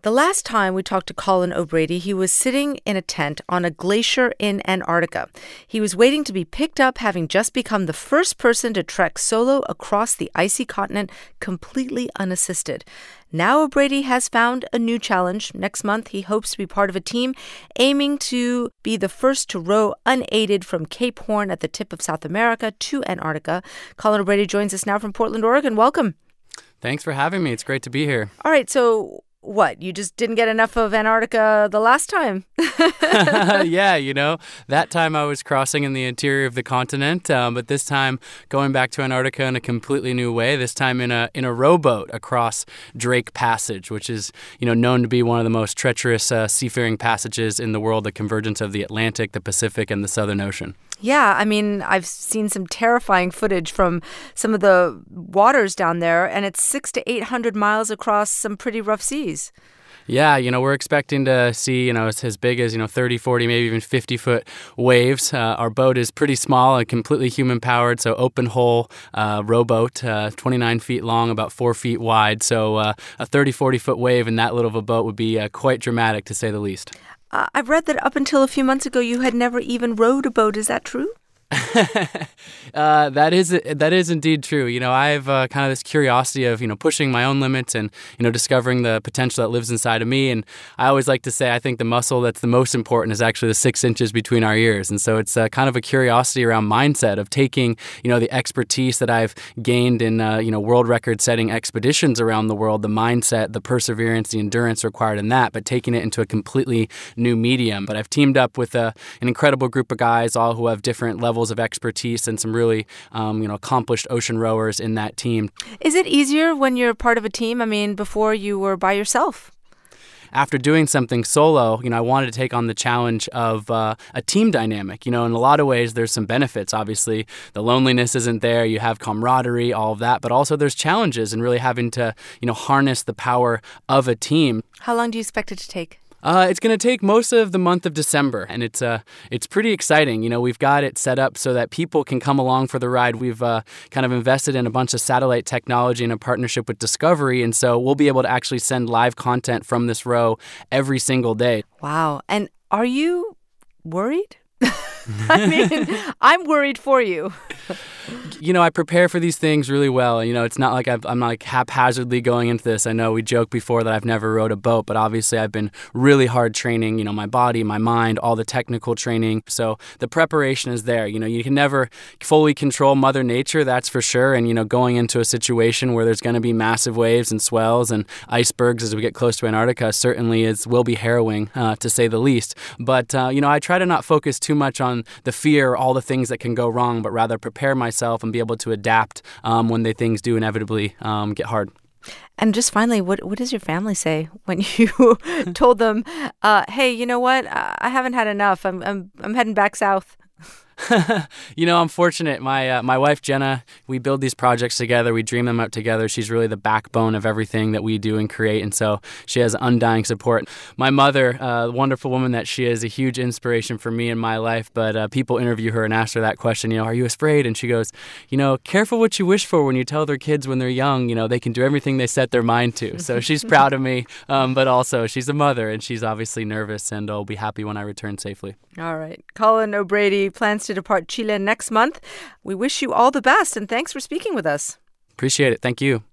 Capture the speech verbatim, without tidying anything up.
The last time we talked to Colin O'Brady, he was sitting in a tent on a glacier in Antarctica. He was waiting to be picked up, having just become the first person to trek solo across the icy continent completely unassisted. Now O'Brady has found a new challenge. Next month, he hopes to be part of a team aiming to be the first to row unaided from Cape Horn at the tip of South America to Antarctica. Colin O'Brady joins us now from Portland, Oregon. Welcome. Thanks for having me. It's great to be here. All right, so what? You just didn't get enough of Antarctica the last time? Yeah, you know, that time I was crossing in the interior of the continent, um, but this time going back to Antarctica in a completely new way, this time in a in a rowboat across Drake Passage, which is, you know, known to be one of the most treacherous uh, seafaring passages in the world, the convergence of the Atlantic, the Pacific, and the Southern Ocean. Yeah, I mean, I've seen some terrifying footage from some of the waters down there, and it's six to eight hundred miles across some pretty rough seas. Yeah, you know, we're expecting to see, you know, it's as big as, you know, thirty, forty, maybe even fifty foot waves. Uh, our boat is pretty small and completely human powered. So open hull uh, rowboat, uh, twenty-nine feet long, about four feet wide. So uh, a thirty, forty foot wave in that little of a boat would be uh, quite dramatic, to say the least. Uh, I've read that up until a few months ago, you had never even rowed a boat. Is that true? uh, that is that is indeed true. You know, I have uh, kind of this curiosity of, you know, pushing my own limits and, you know, discovering the potential that lives inside of me. And I always like to say, I think the muscle that's the most important is actually the six inches between our ears. And so it's uh, kind of a curiosity around mindset of taking, you know, the expertise that I've gained in, uh, you know, world record setting expeditions around the world, the mindset, the perseverance, the endurance required in that, but taking it into a completely new medium. But I've teamed up with a, an incredible group of guys, all who have different levels of expertise and some really, um, you know, accomplished ocean rowers in that team. Is it easier when you're part of a team? I mean, before you were by yourself. After doing something solo, you know, I wanted to take on the challenge of uh, a team dynamic. You know, in a lot of ways, there's some benefits. Obviously, the loneliness isn't there. You have camaraderie, all of that. But also there's challenges in really having to, you know, harness the power of a team. How long do you expect it to take? Uh, it's going to take most of the month of December, and it's uh, it's pretty exciting. You know, we've got it set up so that people can come along for the ride. We've uh, kind of invested in a bunch of satellite technology in a partnership with Discovery, and so we'll be able to actually send live content from this row every single day. Wow. And are you worried? I mean, I'm worried for you. You know, I prepare for these things really well. You know, it's not like I've, I'm like haphazardly going into this. I know we joked before that I've never rowed a boat, but obviously I've been really hard training, you know, my body, my mind, all the technical training. So the preparation is there. You know, you can never fully control Mother Nature, that's for sure. And, you know, going into a situation where there's going to be massive waves and swells and icebergs as we get close to Antarctica certainly is will be harrowing, uh, to say the least. But, uh, you know, I try to not focus too much on the fear, all the things that can go wrong, but rather prepare myself and be able to adapt um, when the things do inevitably um, get hard. And just finally, what what does your family say when you told them, uh, "Hey, you know what? I haven't had enough. I'm I'm I'm heading back south." You know, I'm fortunate. My uh, my wife, Jenna, we build these projects together. We dream them out together. She's really the backbone of everything that we do and create. And so she has undying support. My mother, uh, the wonderful woman that she is, a huge inspiration for me in my life. But uh, people interview her and ask her that question, you know, are you afraid? And she goes, you know, careful what you wish for when you tell their kids when they're young, you know, they can do everything they set their mind to. So she's proud of me. Um, but also she's a mother and she's obviously nervous and I'll be happy when I return safely. All right. Colin O'Brady plans to depart Chile next month. We wish you all the best and thanks for speaking with us. Appreciate it. Thank you.